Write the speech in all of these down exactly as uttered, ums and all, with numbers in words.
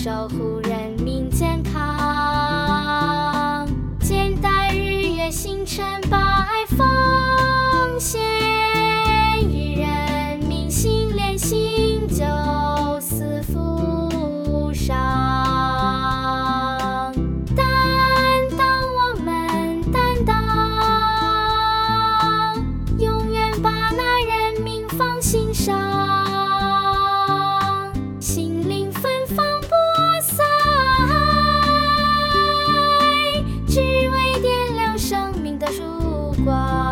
守护人民健康，肩带日月星辰百奉献，与人民心连心，救死扶伤。担当我们担当，永远把那人民放心上，心灵芬芳播撒爱，只为点亮生命的曙光。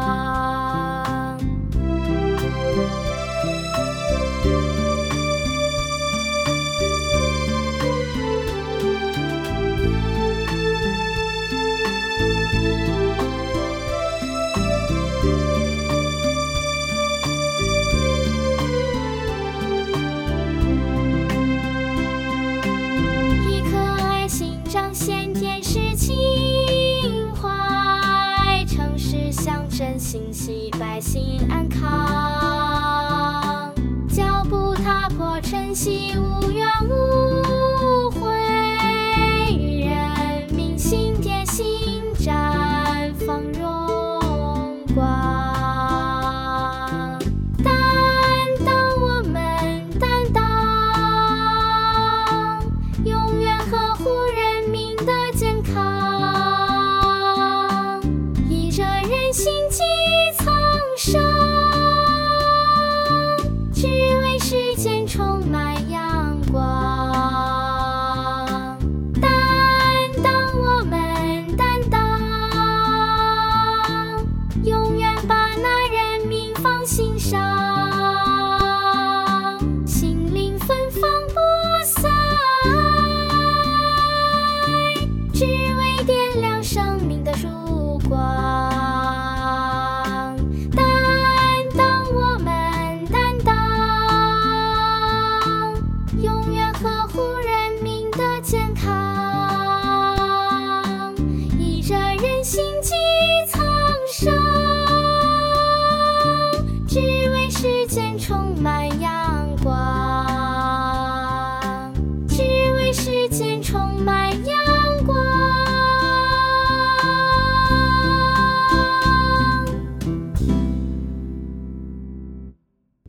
一颗爱心彰显天使情怀，城市乡镇欣喜，百姓安康，脚步踏破晨曦，无怨无悔，与人民心贴心，绽放荣光。担当我们担当，永远呵护人民的健康，依着人心济苍生，只为世间充满阳光。担当我们担当，永远把那人民放心上，心灵芬芳播撒爱，只为点亮生命的曙光。担当我们担当，永远呵护人民的健康，依着人心济苍生，只为世间充满阳光。